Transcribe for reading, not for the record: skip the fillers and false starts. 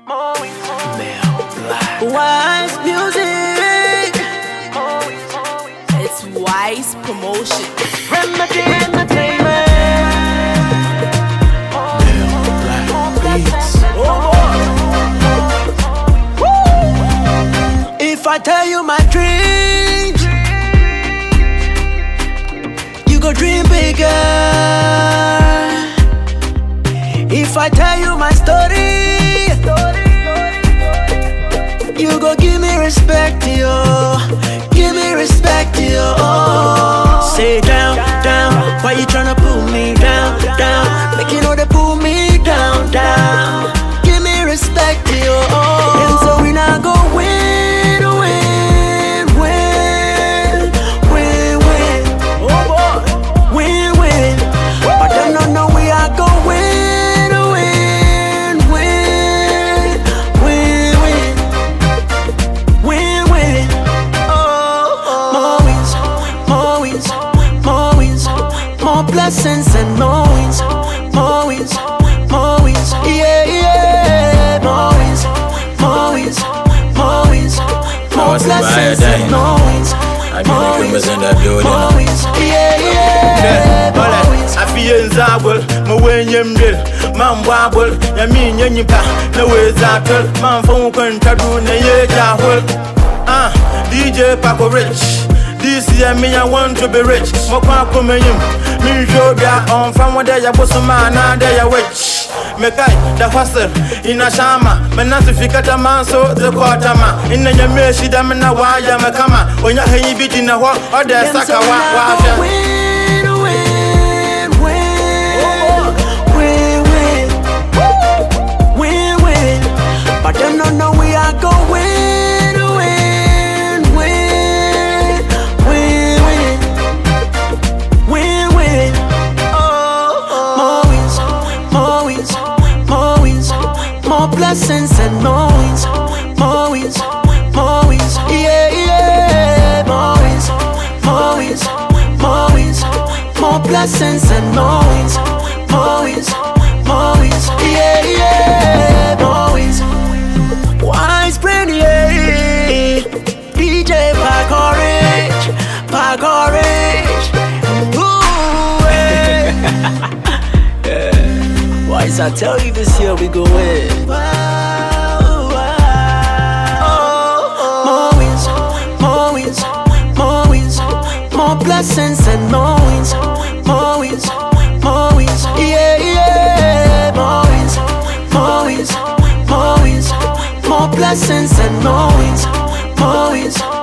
Wise music. It's Wise Promotion. Remedy Entertainment. If I tell you my dreams, you go dream bigger. If I tell you my story, you go give me respect, yo. Give me respect, yo. Say down, down. Why you tryna pull me down, down? Make you know they pull me down, down. Give me respect, yo. And so we not go win, win, win, win, win. Oh boy, win, win. But them don't know we are go win, win, win, win, win, win, win. Oh, more wins, more wins, more wins, more blessings and more wins, more wins, more wins. Yeah, yeah, more wins, more wins, more wins, more blessings and more wins. More wins, more wins. Yeah, yeah, more wins. I feel Zabul, my way Yembil, Man Wabble, Yamin Yanipa, no way Zatul, Man Funkun Tadu, Nayahul. DJ Paco Rich. This year, me, I want to be rich. Mopa Kumayim, me show ya on from what they are Bosumana, they are witch. Mekai, the hustle, in a shama, Menasificata man, so the quarterma. In the Yameshi, Damina, why I'm a kama, when you're heavy beat in a walk, or the Sakawa. Win, win, win, win, win, win. But them don't know we are going win, win, win, win, win, win, win. More wins, more wins, more wins, more blessings and more wins, more wins, more wins. Yeah, yeah, more wins, more wins, more wins, more blessings and more wins, more wins, more wins. Yeah, yeah, more wins. Wise brand, yeah. DJ Pac Orange, Pac Orange. Ooh, yeah. Wise, I tell you this year we go win. More wins, more wins, more wins, more blessings and more wins, more wins, more wins. Yeah, yeah, more wins, more wins, more wins, more blessings and more wins, more wins.